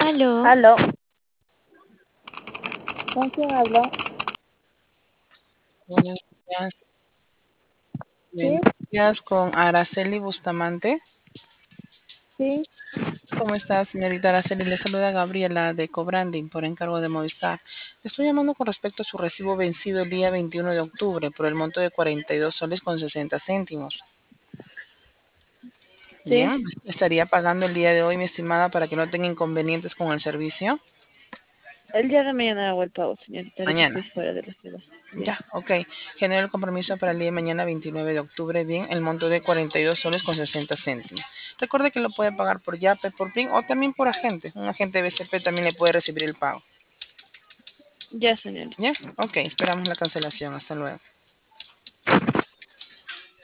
Aló, Aló, ¿con quién hablo? Buenos días. Sí, Buenos días con Araceli Bustamante. sí, ¿Cómo está, señorita Araceli? Le saluda Gabriela de Cobranding por encargo de Movistar. Le estoy llamando con respecto a su recibo vencido el día 21 de octubre por el monto de 42 soles con 60 céntimos. sí. Bien, estaría pagando el día de hoy, mi estimada, para que no tenga inconvenientes con el servicio. El día de mañana hago el pago, señorita, ahorita Mañana. estoy fuera de la ciudad. Sí, Ya, ok. Genero el compromiso para el día de mañana, 29 de octubre. Bien, el monto de 42 soles con 60 céntimos. Recuerde que lo puede pagar por Yape, por PIN o también por agente. Un agente BCP también le puede recibir el pago. ya, señorita. ¿Ya? Ok, esperamos la cancelación. Hasta luego.